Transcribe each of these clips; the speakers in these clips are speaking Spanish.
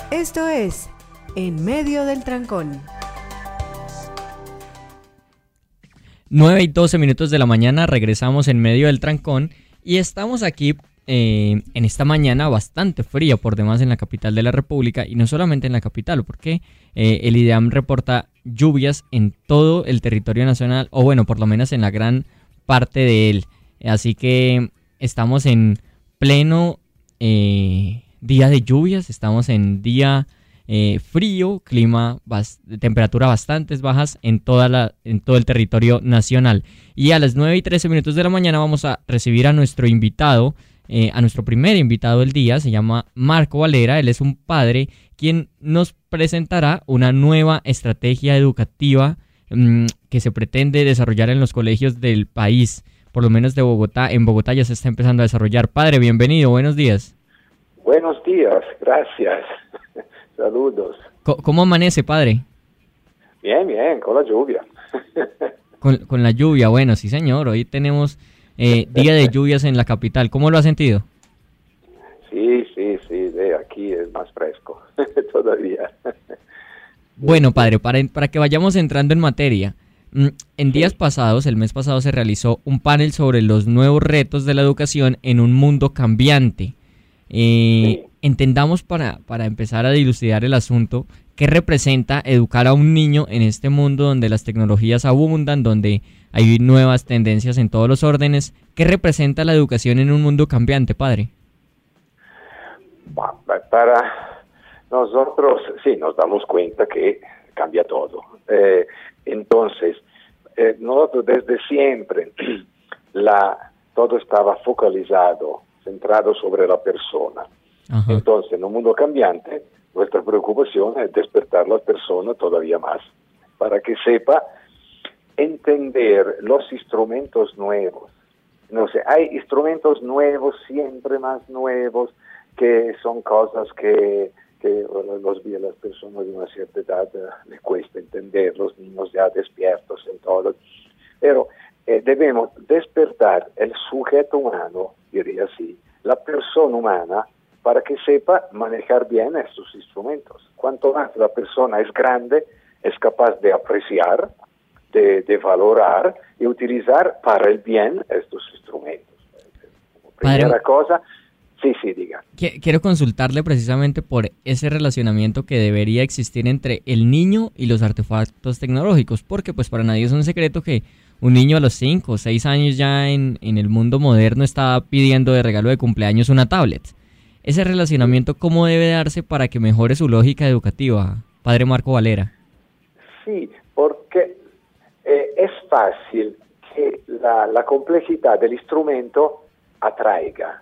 Esto es En Medio del Trancón. 9:12 de la mañana, regresamos en medio del trancón y estamos aquí en esta mañana bastante fría por demás en la capital de la República, y no solamente en la capital, porque el IDEAM reporta lluvias en todo el territorio nacional, o bueno, por lo menos en la gran parte de él. Así que estamos en pleno día de lluvias, estamos en día frío, temperatura bastante bajas en todo el territorio nacional. Y a las 9:13 de la mañana vamos a recibir a nuestro invitado, a nuestro primer invitado del día. Se llama Marco Valera. Él es un padre quien nos presentará una nueva estrategia educativa que se pretende desarrollar en los colegios del país, por lo menos de Bogotá. En Bogotá ya se está empezando a desarrollar. Padre, bienvenido, buenos días. Buenos días, gracias. Saludos. ¿Cómo amanece, padre? Bien, con la lluvia. Con la lluvia, bueno, sí señor, hoy tenemos día de lluvias en la capital. ¿Cómo lo ha sentido? Sí, aquí es más fresco todavía. Bueno, padre, para que vayamos entrando en materia, en días pasados, el mes pasado, se realizó un panel sobre los nuevos retos de la educación en un mundo cambiante. Entendamos para empezar a dilucidar el asunto, ¿qué representa educar a un niño en este mundo donde las tecnologías abundan, donde hay nuevas tendencias en todos los órdenes? ¿Qué representa la educación en un mundo cambiante, padre? Para nosotros, sí, nos damos cuenta que cambia todo. Entonces, nosotros desde siempre, todo estaba focalizado, centrado sobre la persona. Ajá. Entonces, en un mundo cambiante, nuestra preocupación es despertar a la persona todavía más, para que sepa entender los instrumentos nuevos. No sé, hay instrumentos nuevos, siempre más nuevos, que son cosas que las personas de una cierta edad les cuesta entender, los niños ya despiertos en todo. Pero debemos despertar el sujeto humano, diría así, la persona humana, para que sepa manejar bien estos instrumentos. Cuanto más la persona es grande, es capaz de apreciar, de valorar y utilizar para el bien estos instrumentos. Primera cosa, sí, diga. Quiero consultarle precisamente por ese relacionamiento que debería existir entre el niño y los artefactos tecnológicos, porque pues para nadie es un secreto que un niño a los 5 o 6 años ya en el mundo moderno está pidiendo de regalo de cumpleaños una tablet. Ese relacionamiento, ¿cómo debe darse para que mejore su lógica educativa, padre Marco Valera? Sí, porque es fácil que la complejidad del instrumento atraiga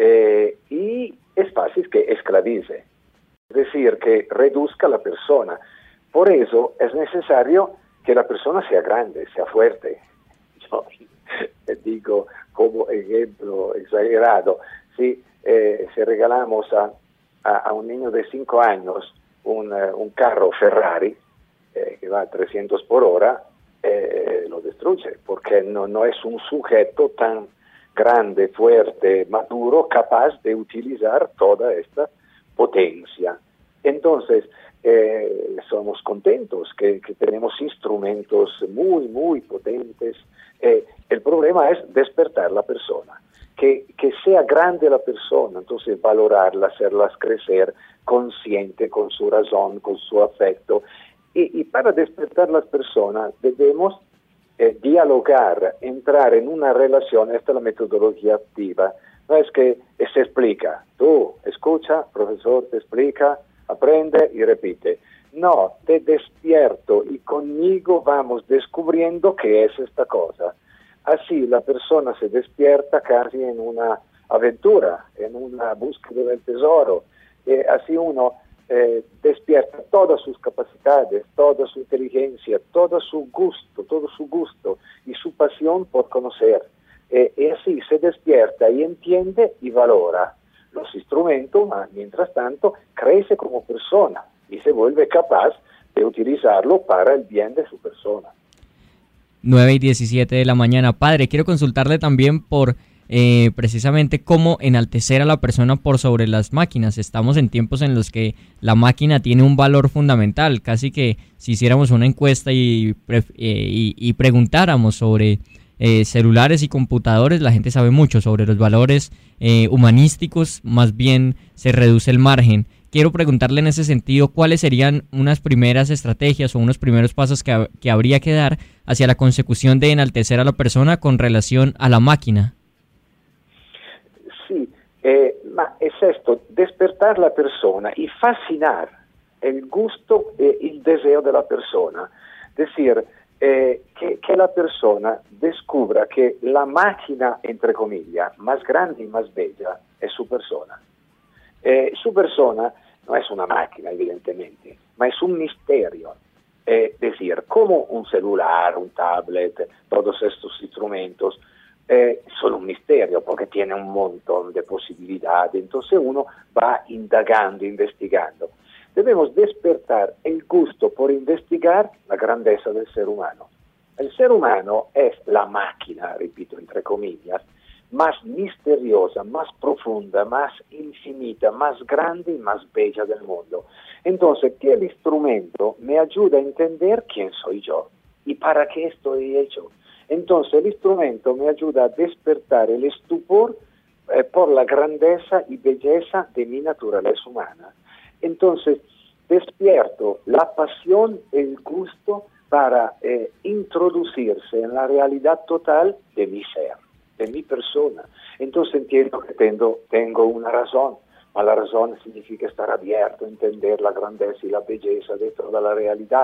y es fácil que esclavice, es decir, que reduzca a la persona. Por eso es necesario que la persona sea grande, sea fuerte. Yo digo como ejemplo exagerado, si regalamos a un niño de 5 años un carro Ferrari que va a 300 por hora, lo destruye, porque no es un sujeto tan grande, fuerte, maduro, capaz de utilizar toda esta potencia. Entonces, somos contentos que tenemos instrumentos muy potentes. El problema es despertar la persona, que sea grande la persona, entonces valorarla, hacerlas crecer consciente, con su razón, con su afecto. Y para despertar las personas debemos dialogar, entrar en una relación. Esta es la metodología activa. No es que se explica, tú escucha, profesor te explica, aprende y repite. No, te despierto y conmigo vamos descubriendo qué es esta cosa. Así la persona se despierta casi en una aventura, en una búsqueda del tesoro. Así uno despierta todas sus capacidades, toda su inteligencia, todo su gusto y su pasión por conocer. Y así se despierta y entiende y valora los instrumentos, mientras tanto crece como persona y se vuelve capaz de utilizarlo para el bien de su persona. 9:17 de la mañana. Padre, quiero consultarle también por precisamente cómo enaltecer a la persona por sobre las máquinas. Estamos en tiempos en los que la máquina tiene un valor fundamental, casi que si hiciéramos una encuesta y preguntáramos sobre celulares y computadores, la gente sabe mucho sobre los valores humanísticos, más bien se reduce el margen. Quiero preguntarle en ese sentido cuáles serían unas primeras estrategias o unos primeros pasos que habría que dar hacia la consecución de enaltecer a la persona con relación a la máquina. Sì, ma è questo, despertar la persona y fascinar el gusto e il deseo de la persona. Decir, que la persona descubra que la máquina, entre comillas, más grande y más bella es su persona. Su persona no es una máquina, evidentemente, ma es un misterio. Decir, como un celular, un tablet, todos estos instrumentos, son un misterio porque tiene un montón de posibilidades. Entonces uno va indagando, investigando. Debemos despertar el gusto por investigar la grandeza del ser humano. El ser humano es la máquina, repito, entre comillas, más misteriosa, más profunda, más infinita, más grande y más bella del mundo. Entonces, que el instrumento me ayuda a entender quién soy yo y para qué estoy hecho. Entonces, el instrumento me ayuda a despertar el estupor por la grandeza y belleza de mi naturaleza humana. Entonces, despierto la pasión, el gusto para introducirse en la realidad total de mi ser, de mi persona. Entonces entiendo que tengo una razón, ma la razón significa estar abierto, entender la grandeza y la belleza de toda la realidad.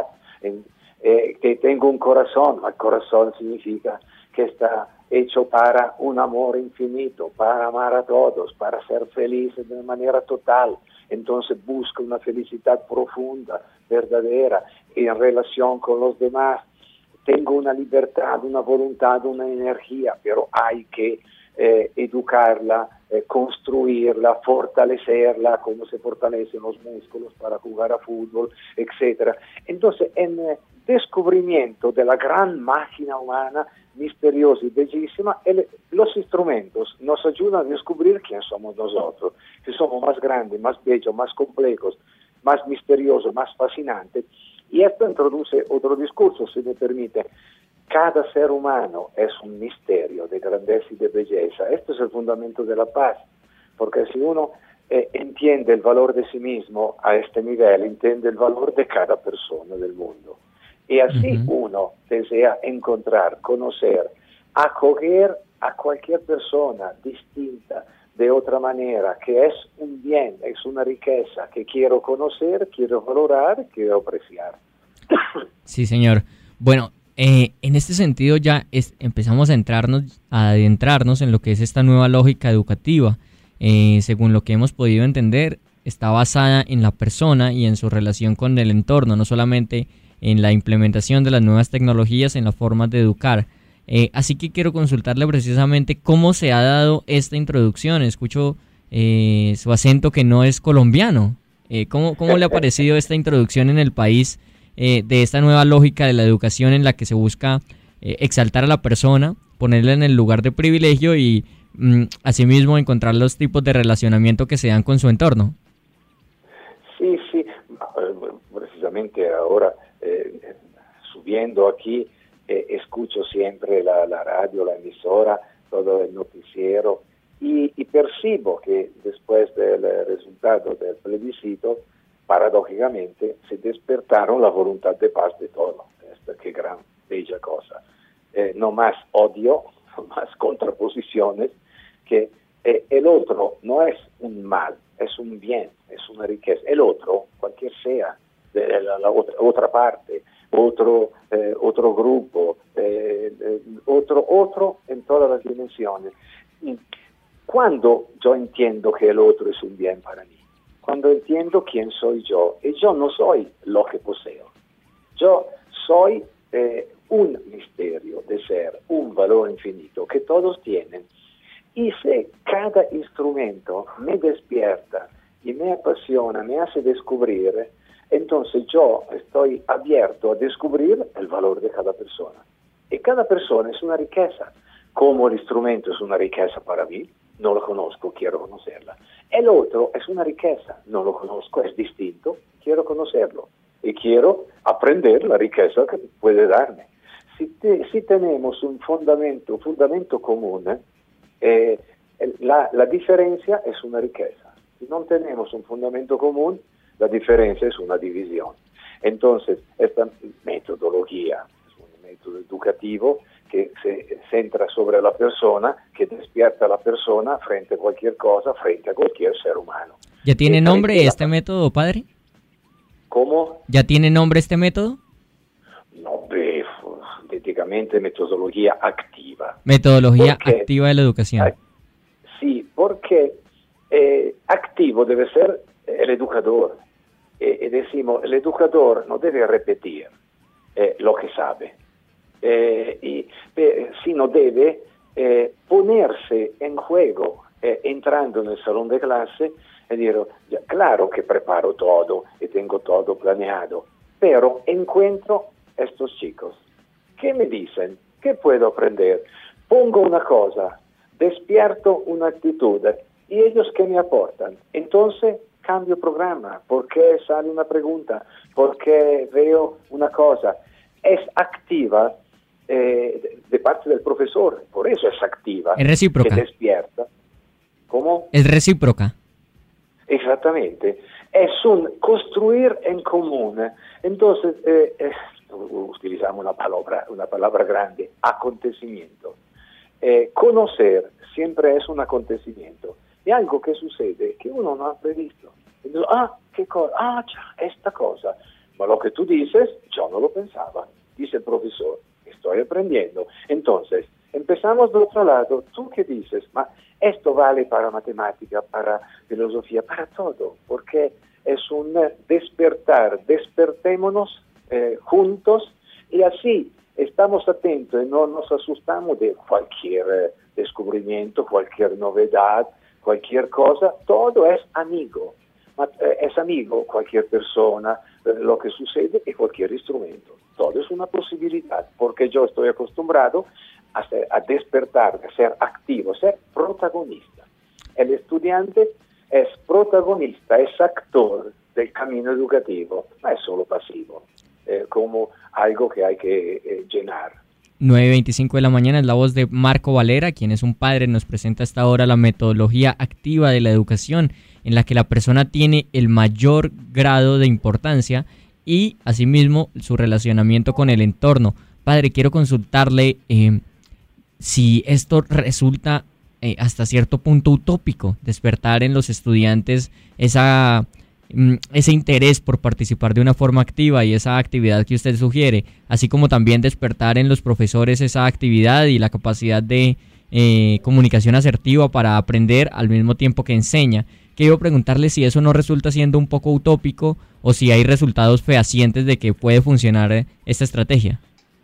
Que tengo un corazón, ma el corazón significa que está hecho para un amor infinito, para amar a todos, para ser felices de manera total. Entonces busco una felicidad profunda, verdadera, en relación con los demás. Tengo una libertad, una voluntad, una energía, pero hay que educarla, construirla, fortalecerla, como se fortalecen los músculos para jugar a fútbol, etc. Entonces, en descubrimiento de la gran máquina humana, misteriosa y bellísima, los instrumentos nos ayudan a descubrir quién somos nosotros, que somos más grandes, más bellos, más complejos, más misteriosos, más fascinantes. Y esto introduce otro discurso, si me permite. Cada ser humano es un misterio de grandeza y de belleza. Esto es el fundamento de la paz, porque si uno entiende el valor de sí mismo a este nivel, entiende el valor de cada persona del mundo. Y así uno desea encontrar, conocer, acoger a cualquier persona distinta de otra manera, que es un bien, es una riqueza que quiero conocer, quiero valorar, quiero apreciar. Sí, señor. Bueno, en este sentido ya empezamos a adentrarnos en lo que es esta nueva lógica educativa. Según lo que hemos podido entender, está basada en la persona y en su relación con el entorno, no solamente en la implementación de las nuevas tecnologías en las formas de educar. Así que quiero consultarle precisamente cómo se ha dado esta introducción. Escucho su acento que no es colombiano. ¿Cómo le ha parecido esta introducción en el país de esta nueva lógica de la educación en la que se busca exaltar a la persona, ponerla en el lugar de privilegio y asimismo encontrar los tipos de relacionamiento que se dan con su entorno? Sí, precisamente ahora subiendo aquí, escucho siempre la radio, la emisora, todo el noticiero y percibo que después del resultado del plebiscito, paradójicamente, se despertaron la voluntad de paz de todo. Qué gran, bella cosa. No más odio, no más contraposiciones, que el otro no es un mal, es un bien, es una riqueza. El otro, cualquier sea, de la otra parte, otro grupo, otro en todas las dimensiones. Cuando yo entiendo que el otro es un bien para mí, cuando entiendo quién soy yo, y yo no soy lo que poseo, yo soy un misterio de ser, un valor infinito que todos tienen, y si cada instrumento me despierta y me apasiona, me hace descubrir, entonces yo estoy abierto a descubrir el valor de cada persona. Y cada persona es una riqueza, como el instrumento es una riqueza para mí, no lo conozco, quiero conocerla. El otro es una riqueza, no lo conozco, es distinto, quiero conocerlo y quiero aprender la riqueza que puede darme. Si tenemos un fundamento común, la diferencia es una riqueza. Si no tenemos un fundamento común, la diferencia es una división. Entonces, esta metodología es un método educativo que se centra sobre la persona, que despierta a la persona frente a cualquier cosa, frente a cualquier ser humano. ¿Ya tiene nombre este método, padre? ¿Cómo? ¿Ya tiene nombre este método? No, prácticamente metodología activa. Metodología activa de la educación. Sí, porque activo debe ser el educador. Decimos, el educador no debe repetir lo que sabe, sino debe ponerse en juego, entrando en el salón de clase y decir, claro que preparo todo y tengo todo planeado, pero encuentro estos chicos. ¿Qué me dicen? ¿Qué puedo aprender? Pongo una cosa, despierto una actitud y ellos ¿qué me aportan? Entonces cambio programa, porque sale una pregunta, porque veo una cosa. Es activa de parte del profesor, por eso es activa. Es recíproca. Que despierta. ¿Cómo? Es recíproca. Exactamente. Es un construir en común. Entonces, utilizamos una palabra grande, acontecimiento. Conocer siempre es un acontecimiento. Y algo que sucede que uno no ha previsto. Entonces, ¿qué cosa? Esta cosa. Ma lo que tú dices, yo no lo pensaba. Dice el profesor, estoy aprendiendo. Entonces, empezamos de otro lado. ¿Tú qué dices? Ma esto vale para matemática, para filosofía, para todo. Porque es un despertar. Despertémonos juntos y así estamos atentos y no nos asustamos de cualquier descubrimiento, cualquier novedad, cualquier cosa. Todo es amigo. Es amigo cualquier persona, lo que sucede y cualquier instrumento. Todo es una posibilidad, porque yo estoy acostumbrado a despertar, a ser activo, a ser protagonista. El estudiante es protagonista, es actor del camino educativo, no es solo pasivo, como algo que hay que llenar. 9:25 de la mañana es la voz de Marco Valera, quien es un padre, nos presenta hasta ahora la metodología activa de la educación, en la que la persona tiene el mayor grado de importancia y asimismo su relacionamiento con el entorno. Padre, quiero consultarle si esto resulta hasta cierto punto utópico, despertar en los estudiantes ese interés por participar de una forma activa y esa actividad que usted sugiere, así como también despertar en los profesores esa actividad y la capacidad de comunicación asertiva para aprender al mismo tiempo que enseña. Quiero preguntarle si eso no resulta siendo un poco utópico o si hay resultados fehacientes de que puede funcionar esta estrategia.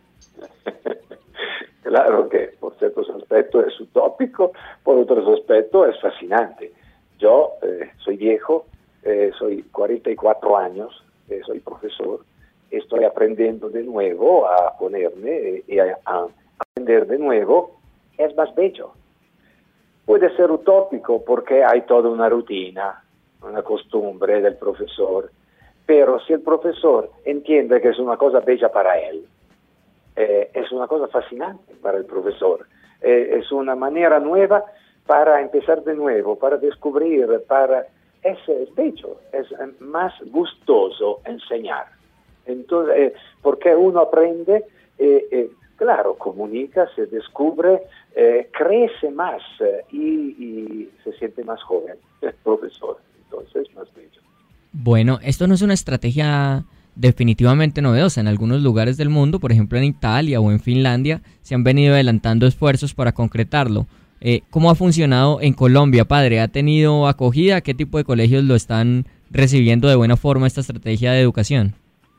Claro que por ciertos aspectos es utópico, por otros aspectos es fascinante. Yo soy viejo, soy 44 años, soy profesor, estoy aprendiendo de nuevo a ponerme y a aprender de nuevo, es más bello. Puede ser utópico porque hay toda una rutina, una costumbre del profesor, pero si el profesor entiende que es una cosa bella para él, es una cosa fascinante para el profesor, es una manera nueva para empezar de nuevo, para descubrir, es bello, es más gustoso enseñar. Entonces, porque uno aprende, claro, comunica, se descubre, crece más y se siente más joven el profesor, entonces más bello. Bueno, esto no es una estrategia definitivamente novedosa. En algunos lugares del mundo, por ejemplo en Italia o en Finlandia, se han venido adelantando esfuerzos para concretarlo. ¿Cómo ha funcionado en Colombia, padre? ¿Ha tenido acogida? ¿Qué tipo de colegios lo están recibiendo de buena forma esta estrategia de educación?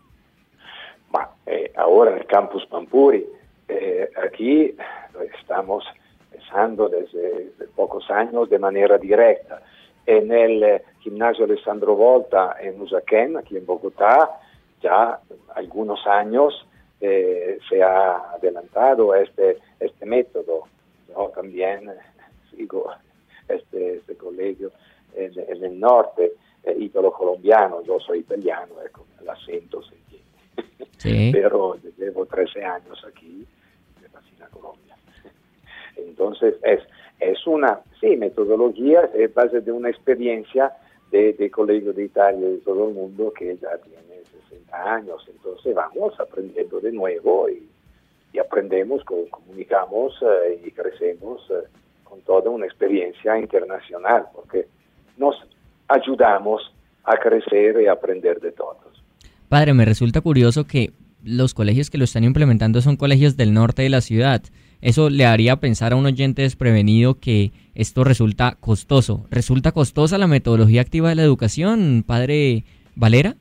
Ahora en el campus Pampuri, aquí estamos empezando desde pocos años de manera directa. En el gimnasio Alessandro Volta en Usaquén, aquí en Bogotá, ya algunos años se ha adelantado este método. yo también sigo este colegio en el norte, italo-colombiano, yo soy italiano, con el acento se entiende. Sí. Pero llevo 13 años aquí, me fascina Colombia. Entonces es una, sí, metodología, es base de una experiencia de Colegio de Italia de todo el mundo que ya tiene 60 años, entonces vamos aprendiendo de nuevo y aprendemos, comunicamos y crecemos con toda una experiencia internacional, porque nos ayudamos a crecer y aprender de todos. Padre, me resulta curioso que los colegios que lo están implementando son colegios del norte de la ciudad. Eso le haría pensar a un oyente desprevenido que esto resulta costoso. ¿Resulta costosa la metodología activa de la educación, padre Valera?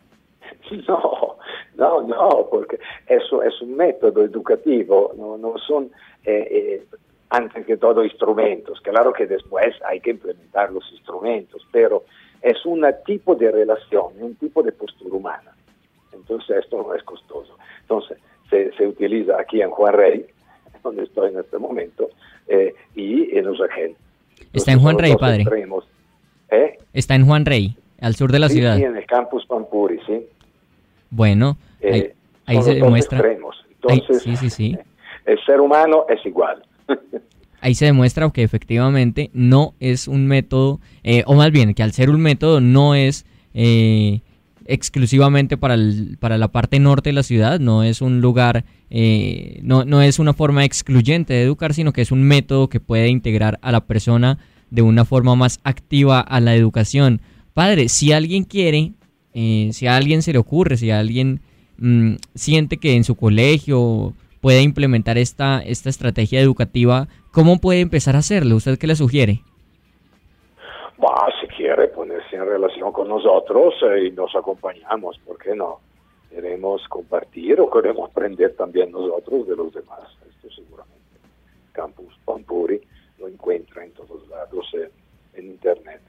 No, porque eso es un método educativo, no son antes que todo instrumentos. Claro que después hay que implementar los instrumentos, pero es un tipo de relación, un tipo de postura humana. Entonces esto no es costoso. Entonces se utiliza aquí en Juan Rey, donde estoy en este momento, y en Usaquén. Está en Juan Rey, padre. Extremos. Está en Juan Rey, al sur de la ciudad. Sí, en el campus Pampuri, sí. Bueno, ahí se demuestra. Entonces, sí. El ser humano es igual. Ahí se demuestra que efectivamente no es un método, o más bien que al ser un método no es exclusivamente para la parte norte de la ciudad, no es un lugar, no es una forma excluyente de educar, sino que es un método que puede integrar a la persona de una forma más activa a la educación. Padre, si alguien quiere, si a alguien se le ocurre, si a alguien siente que en su colegio puede implementar esta estrategia educativa, ¿cómo puede empezar a hacerlo? ¿Usted qué le sugiere? Si quiere ponerse en relación con nosotros y nos acompañamos, ¿por qué no? Queremos compartir o queremos aprender también nosotros de los demás. Esto seguramente. Campus Pampuri lo encuentra en todos lados en internet.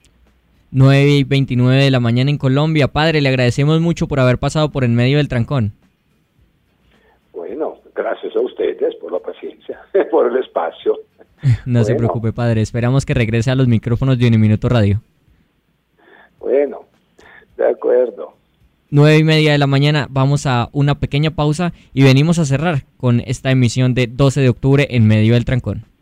9:29 de la mañana en Colombia. Padre, le agradecemos mucho por haber pasado por en medio del trancón. Bueno, gracias a ustedes por la paciencia, por el espacio. No se preocupe, padre. Esperamos que regrese a los micrófonos de Uniminuto Radio. Bueno, de acuerdo. 9:30 de la mañana. Vamos a una pequeña pausa y venimos a cerrar con esta emisión de 12 de octubre en medio del trancón.